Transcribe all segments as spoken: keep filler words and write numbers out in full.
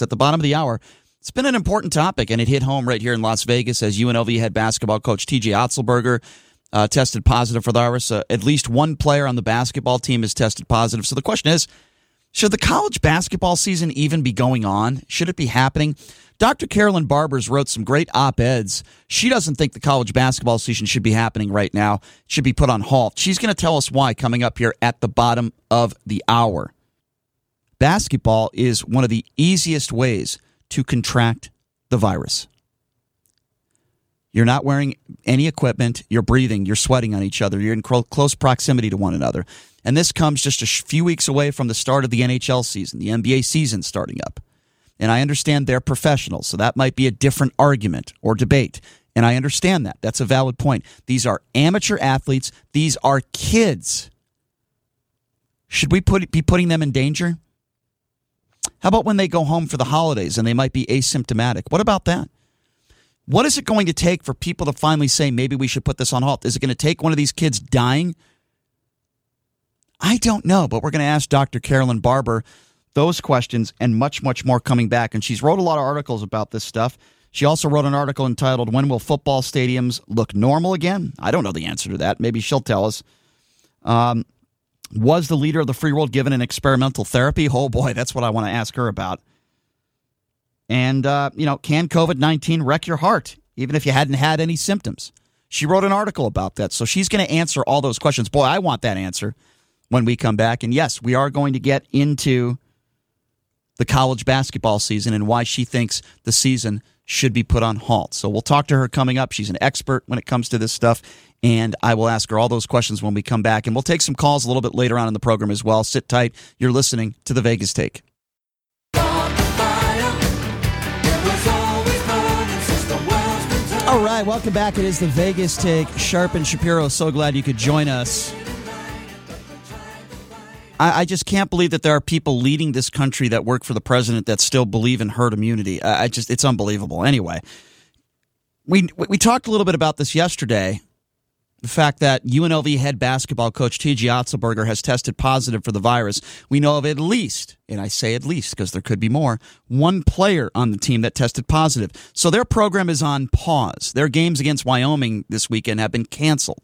At the bottom of the hour, it's been an important topic, and it hit home right here in Las Vegas as U N L V head basketball coach T J Otzelberger uh, tested positive for the virus. Uh, at least one player on the basketball team has tested positive. So the question is, should the college basketball season even be going on? Should it be happening? Doctor Carolyn Barbers wrote some great op-eds. She doesn't think the college basketball season should be happening right now. It should be put on halt. She's going to tell us why coming up here at the bottom of the hour. Basketball is one of the easiest ways to contract the virus. You're not wearing any equipment. You're breathing. You're sweating on each other. You're in close proximity to one another. And this comes just a few weeks away from the start of the N H L season, the N B A season starting up. And I understand they're professionals, so that might be a different argument or debate. And I understand that. That's a valid point. These are amateur athletes. These are kids. Should we put, be putting them in danger? How about when they go home for the holidays and they might be asymptomatic? What about that? What is it going to take for people to finally say, maybe we should put this on halt? Is it going to take one of these kids dying? I don't know, but we're going to ask Doctor Carolyn Barber those questions and much, much more coming back. And she's wrote a lot of articles about this stuff. She also wrote an article entitled, When Will Football Stadiums Look Normal Again? I don't know the answer to that. Maybe she'll tell us. Um, was the leader of the free world given an experimental therapy? Oh, boy, that's what I want to ask her about. And, uh, you know, can COVID nineteen wreck your heart, even if you hadn't had any symptoms? She wrote an article about that. So she's going to answer all those questions. Boy, I want that answer when we come back. And yes, we are going to get into the college basketball season and why she thinks the season should be put on halt. So we'll talk to her coming up. She's an expert when it comes to this stuff, and I will ask her all those questions when we come back. And we'll take some calls a little bit later on in the program as well. Sit tight. You're listening to The Vegas Take. All right, welcome back. It is The Vegas Take. Sharp and Shapiro, so glad you could join us. I just can't believe that there are people leading this country that work for the president that still believe in herd immunity. I just, it's unbelievable. Anyway, we we talked a little bit about this yesterday. The fact that U N L V head basketball coach T J Otzelberger has tested positive for the virus. We know of at least, and I say at least because there could be more, one player on the team that tested positive. So their program is on pause. Their games against Wyoming this weekend have been canceled.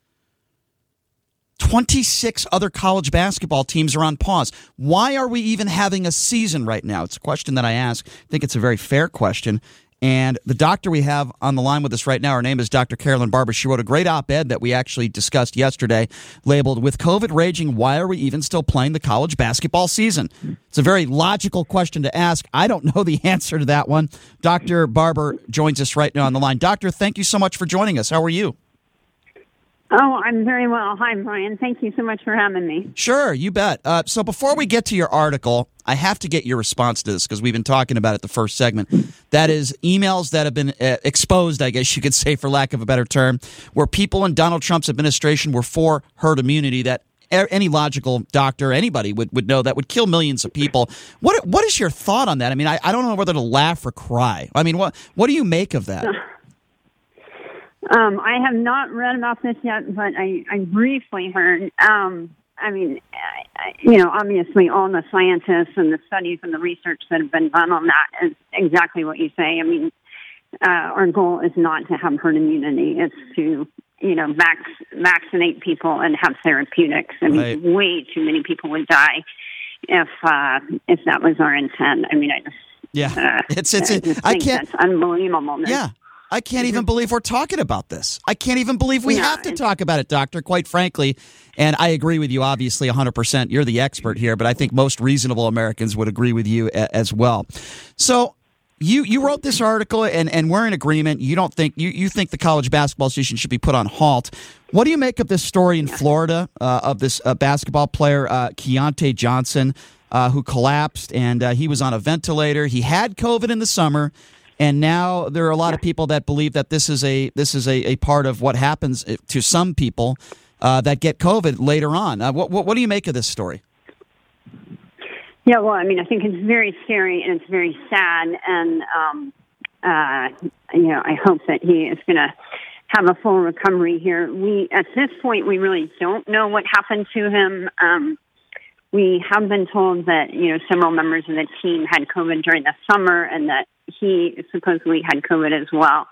twenty-six other college basketball teams are on pause. Why are we even having a season right now? It's a question that I ask. I think it's a very fair question. And the doctor we have on the line with us right now, her name is Doctor Carolyn Barber. She wrote a great op-ed that we actually discussed yesterday labeled, With COVID Raging, Why Are We Even Still Playing the College Basketball Season? It's a very logical question to ask. I don't know the answer to that one. Doctor Barber joins us right now on the line. Doctor, thank you so much for joining us. How are you? Oh, I'm very well. Hi, Brian. Thank you so much for having me. Sure, you bet. Uh, so before we get to your article, I have to get your response to this because we've been talking about it the first segment. That is emails that have been uh, exposed, I guess you could say, for lack of a better term, where people in Donald Trump's administration were for herd immunity that any logical doctor, anybody would, would know that would kill millions of people. What What is your thought on that? I mean, I, I don't know whether to laugh or cry. I mean, what what do you make of that? Um, I have not read about this yet, but I, I briefly heard. Um, I mean, I, you know, obviously all the scientists and the studies and the research that have been done on that is exactly what you say. I mean, uh, our goal is not to have herd immunity. It's to, you know, vac- vaccinate people and have therapeutics. I mean, right. Way too many people would die if uh, if that was our intent. I mean, I just yeah, uh, it's it's. I, just I think can't. That's unbelievable. Yeah. I can't even believe we're talking about this. I can't even believe we no, have to talk about it, Doctor, quite frankly. And I agree with you, obviously, one hundred percent. You're the expert here, but I think most reasonable Americans would agree with you a- as well. So you you wrote this article, and, and we're in agreement. You don't think you, you think the college basketball season should be put on halt. What do you make of this story in Florida uh, of this uh, basketball player, uh, Keontae Johnson, uh, who collapsed, and uh, he was on a ventilator. He had COVID in the summer. And now there are a lot of people that believe that this is a this is a, a part of what happens to some people uh, that get COVID later on. Uh, what, what what do you make of this story? Yeah, well, I mean, I think it's very scary and it's very sad, and um, uh, you know, I hope that he is going to have a full recovery here. We at this point we really don't know what happened to him. Um, we have been told that, you know, several members of the team had COVID during the summer and that he supposedly had COVID as well.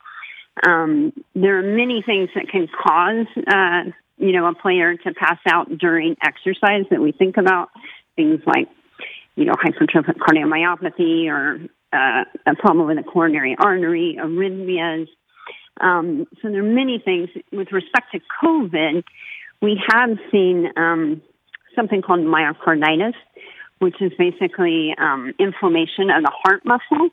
Um, there are many things that can cause, uh, you know, a player to pass out during exercise that we think about. Things like, you know, hypertrophic cardiomyopathy or uh, a problem with the coronary artery, arrhythmias. Um, so there are many things. With respect to COVID, we have seen um, something called myocarditis, which is basically um, inflammation of the heart muscle.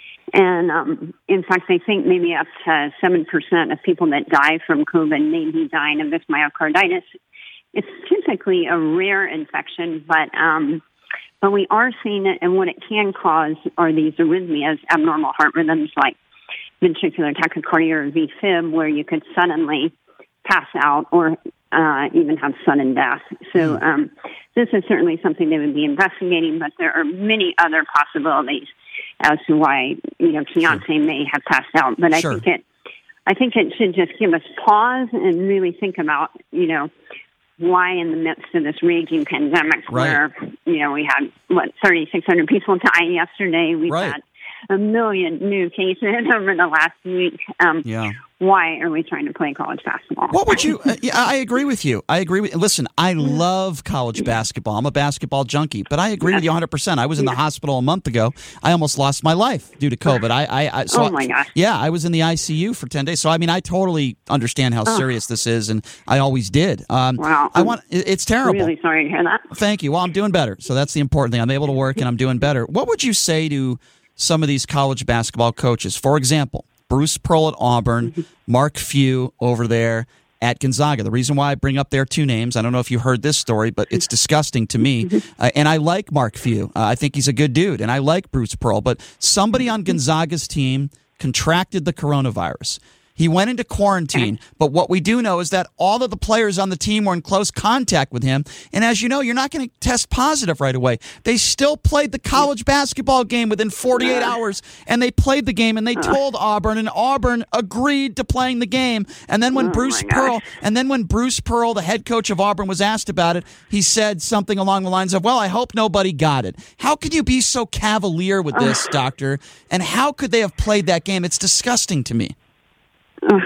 And um, in fact, they think maybe up to seven percent of people that die from COVID may be dying of this myocarditis. It's typically a rare infection, but um, but we are seeing it, and what it can cause are these arrhythmias, abnormal heart rhythms like ventricular tachycardia or V-fib, where you could suddenly pass out or uh, even have sudden death. So um, this is certainly something they would be investigating, but there are many other possibilities as to why, you know, Keontae sure. may have passed out. But I sure. think it, I think it should just give us pause and really think about, you know, why in the midst of this raging pandemic right. where, you know, we had, what, thirty-six hundred people die yesterday. We've right. had a million new cases over the last week. Um, yeah. Why are we trying to play college basketball? What would you? Uh, yeah, I agree with you. I agree with. Listen, I love college basketball. I'm a basketball junkie, but I agree yeah. with you one hundred percent. I was in the yeah. hospital a month ago. I almost lost my life due to COVID. I, I, I so oh my gosh. Yeah, I was in the I C U for ten days. So I mean, I totally understand how oh. serious this is, and I always did. Um, wow. I want. It's terrible. Really sorry to hear that. Thank you. Well, I'm doing better, so that's the important thing. I'm able to work, and I'm doing better. What would you say to some of these college basketball coaches? For example, Bruce Pearl at Auburn, Mark Few over there at Gonzaga. The reason why I bring up their two names, I don't know if you heard this story, but it's disgusting to me. Uh, and I like Mark Few. Uh, I think he's a good dude, and I like Bruce Pearl. But somebody on Gonzaga's team contracted the coronavirus. He went into quarantine, but what we do know is that all of the players on the team were in close contact with him. And as you know, you're not going to test positive right away. They still played the college basketball game within forty-eight hours, and they played the game, and they told Auburn, and Auburn agreed to playing the game. And then when oh Bruce Pearl, and then when Bruce Pearl, the head coach of Auburn, was asked about it, he said something along the lines of, "Well, I hope nobody got it." How could you be so cavalier with this, Doctor? And how could they have played that game? It's disgusting to me. Uh,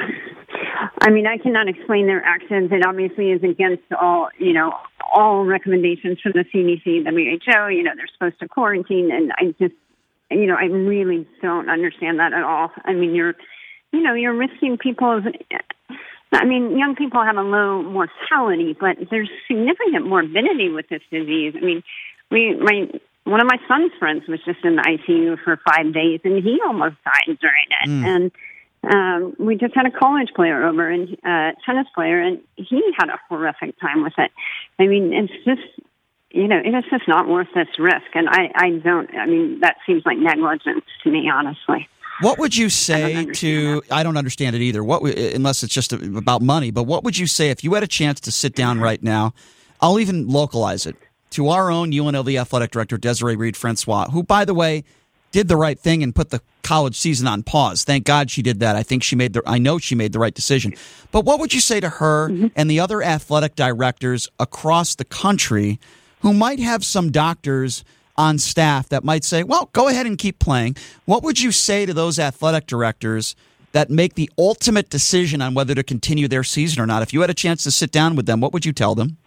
I mean, I cannot explain their actions. It obviously is against all, you know, all recommendations from the C D C, W H O. You know, they're supposed to quarantine, and I just, you know, I really don't understand that at all. I mean, you're, you know, you're risking people's. I mean, young people have a low mortality, but there's significant morbidity with this disease. I mean, we, my. One of my son's friends was just in the I C U for five days, and he almost died during it. Mm. And Um, we just had a college player over, and uh, tennis player, and he had a horrific time with it. I mean, it's just, you know, it's just not worth this risk. And I, I don't, I mean, that seems like negligence to me, honestly. What would you say I to, that. I don't understand it either, What unless it's just about money, but what would you say if you had a chance to sit down right now, I'll even localize it, to our own U N L V athletic director, Desiree Reed-Francois, who, by the way, did the right thing and put the college season on pause. Thank God she did that. I think she made the, I know she made the right decision. But what would you say to her mm-hmm. and the other athletic directors across the country who might have some doctors on staff that might say, well, go ahead and keep playing? What would you say to those athletic directors that make the ultimate decision on whether to continue their season or not? If you had a chance to sit down with them, what would you tell them?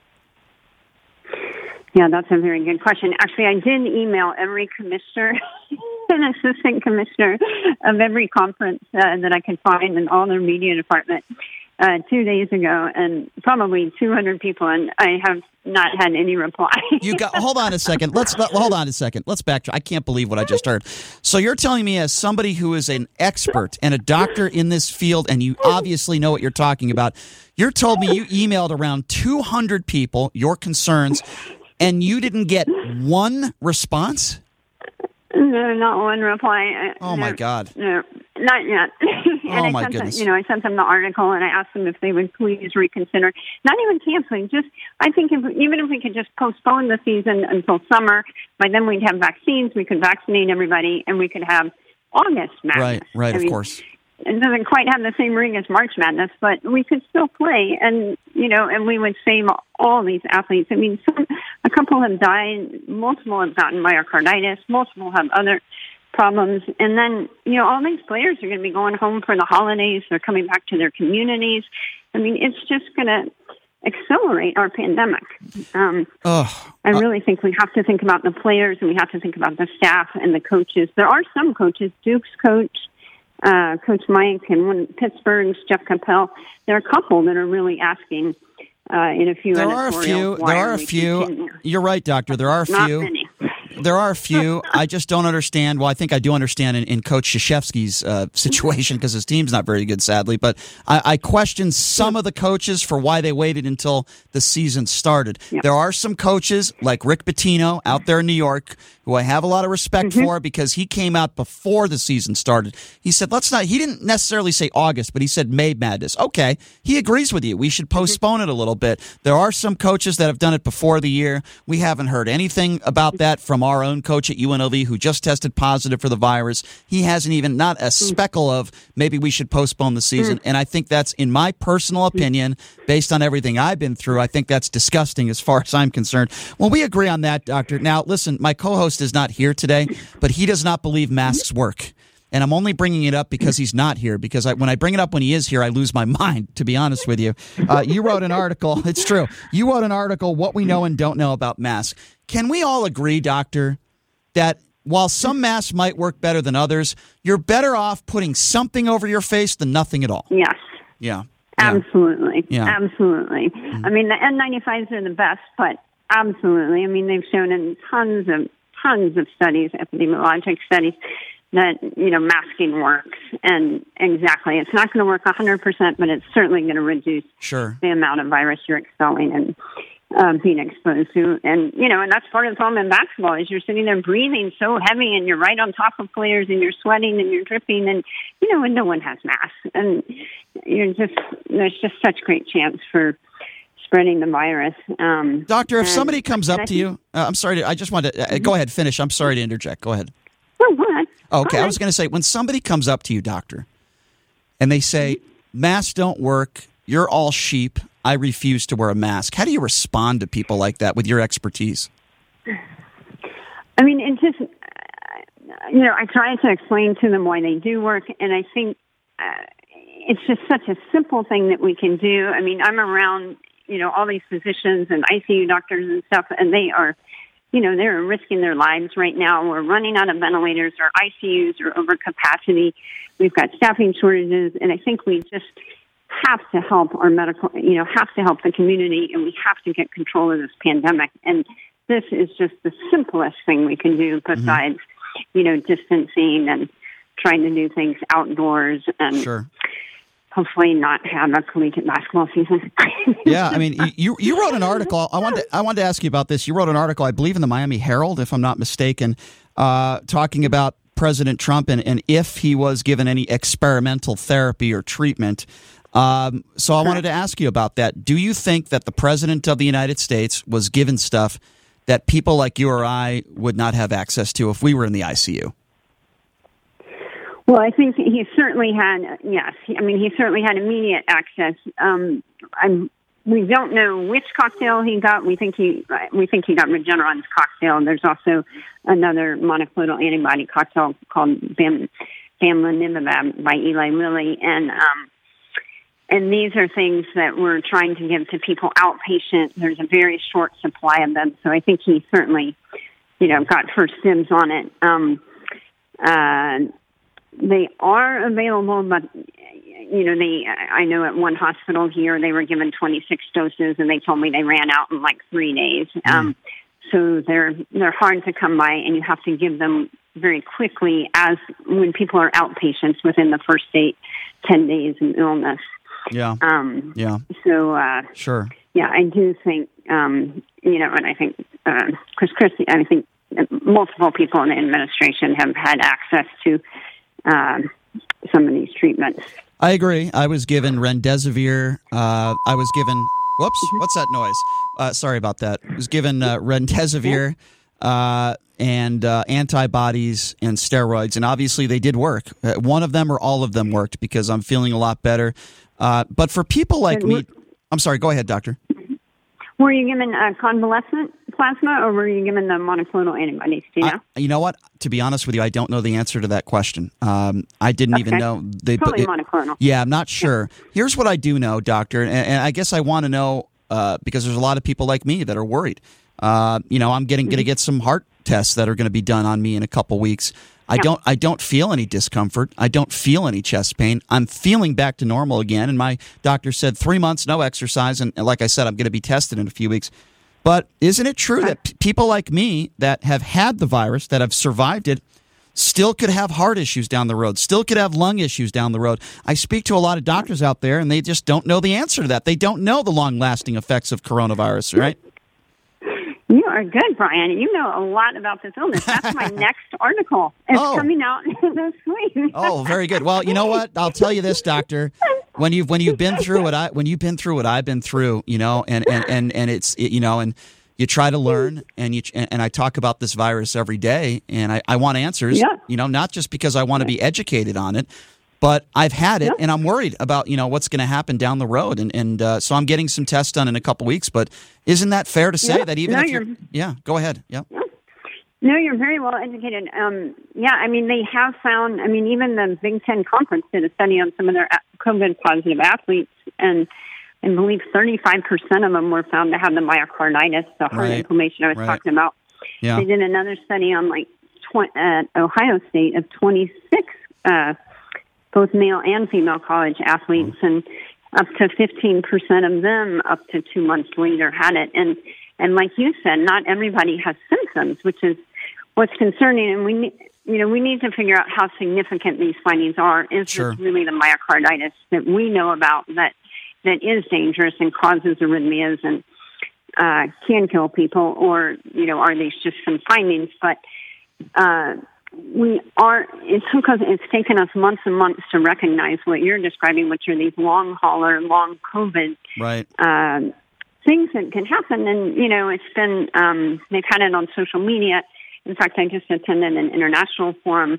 Yeah, that's a very good question. Actually, I did email every commissioner and assistant commissioner of every conference uh, that I could find in all their media department uh, two days ago, and probably two hundred people, and I have not had any reply. You got. Hold on a second. Let's let, hold on a second. Let's backtrack. I can't believe what I just heard. So you're telling me, as somebody who is an expert and a doctor in this field, and you obviously know what you're talking about, you're told me you emailed around two hundred people your concerns, and you didn't get one response? No, not one reply. Oh, no, my God. No, not yet. and oh, I my sent goodness. Them, you know, I sent them the article, and I asked them if they would please reconsider. Not even canceling. Just, I think if, even if we could just postpone the season until summer, by then we'd have vaccines, we could vaccinate everybody, and we could have August Madness. Right, right, I of mean, course. it doesn't quite have the same ring as March Madness, but we could still play, and you know, and we would save all these athletes. I mean, some, a couple have died, multiple have gotten myocarditis, multiple have other problems, and then you know, all these players are going to be going home for the holidays. They're coming back to their communities. I mean, it's just going to accelerate our pandemic. Um, oh, I really uh, think we have to think about the players, and we have to think about the staff and the coaches. There are some coaches, Duke's coach, uh, Coach Mike, and one Pittsburgh's Jeff Capel. There are a couple that are really asking uh, in a few. There are a few. There are a few. Continue. You're right, Doctor. There are a Not few. Many. There are a few. I just don't understand. Well, I think I do understand in, in Coach Krzyzewski's uh, situation because his team's not very good, sadly. But I, I question some of the coaches for why they waited until the season started. Yep. There are some coaches like Rick Pitino out there in New York who I have a lot of respect mm-hmm. for because he came out before the season started. He said, let's not, he didn't necessarily say August, but he said May Madness. Okay, he agrees with you. We should postpone mm-hmm. it a little bit. There are some coaches that have done it before the year. We haven't heard anything about that from our own coach at U N L V who just tested positive for the virus. He hasn't even, not a speckle of maybe we should postpone the season. And I think that's, in my personal opinion, based on everything I've been through, I think that's disgusting as far as I'm concerned. Well, we agree on that, Doctor. Now, listen, my co-host is not here today, but he does not believe masks work. And I'm only bringing it up because he's not here, because I, when I bring it up when he is here, I lose my mind, to be honest with you. Uh, you wrote an article. It's true. You wrote an article, What We Know and Don't Know About Masks. Can we all agree, Doctor, that while some masks might work better than others, you're better off putting something over your face than nothing at all? Yes. Yeah. Absolutely. Yeah. Absolutely. Mm-hmm. I mean, the N ninety-fives are the best, but absolutely. I mean, they've shown in tons of, tons of studies, epidemiologic studies, that, you know, masking works. And exactly, it's not going to work one hundred percent, but it's certainly going to reduce sure. the amount of virus you're expelling and um, being exposed to. And, you know, and that's part of the problem in basketball is you're sitting there breathing so heavy and you're right on top of players and you're sweating and you're dripping and, you know, and no one has masks. And you're just, there's just such great chance for spreading the virus. Um, Doctor, if and, somebody comes up to think, you, uh, I'm sorry, to, I just wanted to, uh, mm-hmm. go ahead, finish. I'm sorry to interject. Go ahead. Oh, go ahead. Okay, go ahead. I was going to say, when somebody comes up to you, Doctor, and they say, masks don't work, you're all sheep, I refuse to wear a mask. How do you respond to people like that with your expertise? I mean, it just, you know, I try to explain to them why they do work, and I think uh, it's just such a simple thing that we can do. I mean, I'm around, you know, all these physicians and I C U doctors and stuff, and they are, you know, they're risking their lives right now. We're running out of ventilators. Our I C Us are over capacity. We've got staffing shortages, and I think we just have to help our medical, you know, have to help the community, and we have to get control of this pandemic. And this is just the simplest thing we can do besides, mm-hmm. you know, distancing and trying to do things outdoors and sure. hopefully not have a collegiate basketball season. Yeah, I mean, you you wrote an article. I wanted to, I wanted to ask you about this. You wrote an article, I believe, in the Miami Herald, if I'm not mistaken, uh, talking about President Trump and, and if he was given any experimental therapy or treatment. Um, so I wanted to ask you about that. Do you think that the President of the United States was given stuff that people like you or I would not have access to if we were in the I C U? Well, I think he certainly had, yes. I mean, he certainly had immediate access. Um, I'm, we don't know which cocktail he got. We think he we think he got Regeneron's cocktail. There's also another monoclonal antibody cocktail called Bam, bamlanivimab by Eli Lilly. And um, and these are things that we're trying to give to people outpatient. There's a very short supply of them. So I think he certainly, you know, got first dibs on it. Um, uh, They are available, but, you know, they, I know at one hospital here, they were given twenty-six doses, and they told me they ran out in like three days. Mm. Um, so they're, they're hard to come by, and you have to give them very quickly as when people are outpatients within the first eight, ten days of illness. Yeah. Um, yeah. So, uh, sure. Yeah, I do think, um, you know, and I think, uh, Chris Christie, I think multiple people in the administration have had access to Um, some of these treatments. I agree. I was given Remdesivir. Uh, I was given, whoops, what's that noise? Uh, sorry about that. I was given uh, Remdesivir, uh, and uh, antibodies and steroids, and obviously they did work. Uh, one of them or all of them worked because I'm feeling a lot better. Uh, but for people like me, I'm sorry, go ahead, doctor. Were you given uh, convalescent plasma, or were you given the monoclonal antibodies? Do you know? I, you know what? To be honest with you, I don't know the answer to that question. Um, I didn't okay. even know. They, Probably it, monoclonal. Yeah, I'm not sure. Yeah. Here's what I do know, doctor, and, and I guess I want to know uh, because there's a lot of people like me that are worried. Uh, you know, I'm getting mm-hmm. going to get some heart tests that are going to be done on me in a couple weeks. I yeah. don't I don't feel any discomfort. I don't feel any chest pain. I'm feeling back to normal again, and my doctor said three months, no exercise, and, and like I said, I'm going to be tested in a few weeks. But isn't it true that p- people like me that have had the virus, that have survived it, still could have heart issues down the road, still could have lung issues down the road? I speak to a lot of doctors out there, and they just don't know the answer to that. They don't know the long-lasting effects of coronavirus, right? You are good, Brian. You know a lot about this illness. That's my next article. It's oh. coming out this week. Oh, very good. Well, you know what? I'll tell you this, doctor. When you've when you've been through what I when you've been through what I've been through, you know, and and and, and it's it, you know, and you try to learn, and you and, and I talk about this virus every day, and I, I want answers. Yeah. You know, not just because I want to be educated on it, but I've had it, yeah. and I'm worried about, you know, what's going to happen down the road. And, and uh, so I'm getting some tests done in a couple weeks. But isn't that fair to say yeah. that even no, if you're, you're... Yeah, go ahead. Yeah. yeah. No, you're very well educated. Um, yeah, I mean, they have found, I mean, even the Big Ten Conference did a study on some of their COVID-positive athletes, and I believe thirty-five percent of them were found to have the myocarditis, the heart right. inflammation I was right. talking about. Yeah. They did another study on, like, tw- at Ohio State of twenty-six uh both male and female college athletes, and up to fifteen percent of them up to two months later had it. And, and like you said, not everybody has symptoms, which is what's concerning. And we need, you know, we need to figure out how significant these findings are. Is sure. this really the myocarditis that we know about that, that is dangerous and causes arrhythmias and uh, can kill people, or, you know, are these just some findings? But, uh, We are, it took us, it's taken us months and months to recognize what you're describing, which are these long hauler, long COVID right. uh, things that can happen. And, you know, it's been, um, they've had it on social media. In fact, I just attended an international forum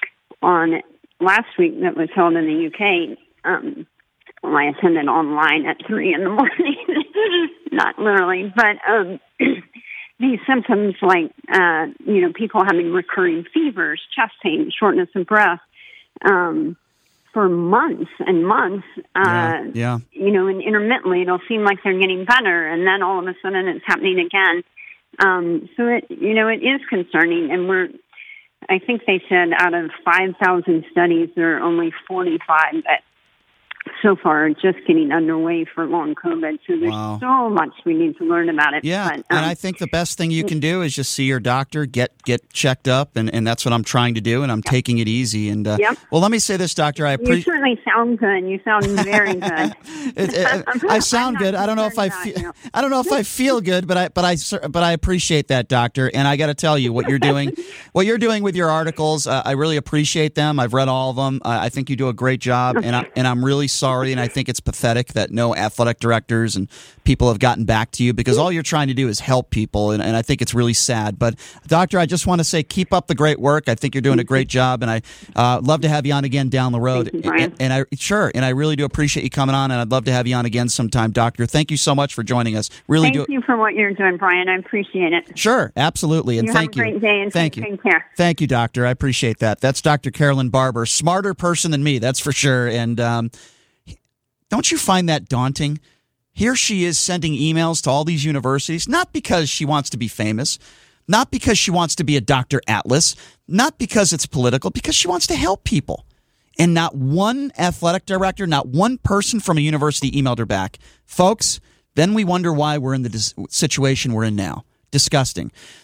on last week that was held in the U K. Um, well, I attended online at three in the morning, not literally, but, um, these symptoms like, uh, you know, people having recurring fevers, chest pain, shortness of breath, um, for months and months, uh, yeah, yeah. you know, and intermittently it'll seem like they're getting better, and then all of a sudden it's happening again. Um, so it, you know, it is concerning, and we're, I think they said out of five thousand studies, there are only forty-five that so far just getting underway for long COVID. So there's wow. so much we need to learn about it. Yeah, but, um, and I think the best thing you can do is just see your doctor, get get checked up, and, and that's what I'm trying to do, and I'm yep. taking it easy. And uh, yep. Well, let me say this, doctor. I appreciate. You certainly sound good. You sound very good. it, it, I sound good. I don't know if I feel. You. I don't know if I feel good, but I but I but I appreciate that, doctor. And I got to tell you, what you're doing, what you're doing with your articles, uh, I really appreciate them. I've read all of them. Uh, I think you do a great job, and I, and I'm really sorry, and I think it's pathetic that no athletic directors and people have gotten back to you, because all you're trying to do is help people, and, and I think it's really sad. But, doctor, I just want to say keep up the great work. I think you're doing a great job, and I uh, love to have you on again down the road. Thank you, Brian. And, and I sure, and I really do appreciate you coming on, and I'd love to have you on again sometime, doctor. Thank you so much for joining us. Really thank do. you for what you're doing, Brian. I appreciate it. Sure, absolutely, and you thank have a you. great day, and thank take you. care. Thank you, doctor. I appreciate that. That's Doctor Carolyn Barber, smarter person than me, that's for sure. And um, don't you find that daunting? Here she is sending emails to all these universities, not because she wants to be famous, not because she wants to be a Doctor Atlas, not because it's political, because she wants to help people. And not one athletic director, not one person from a university emailed her back. Folks, then we wonder why we're in the dis- situation we're in now. Disgusting.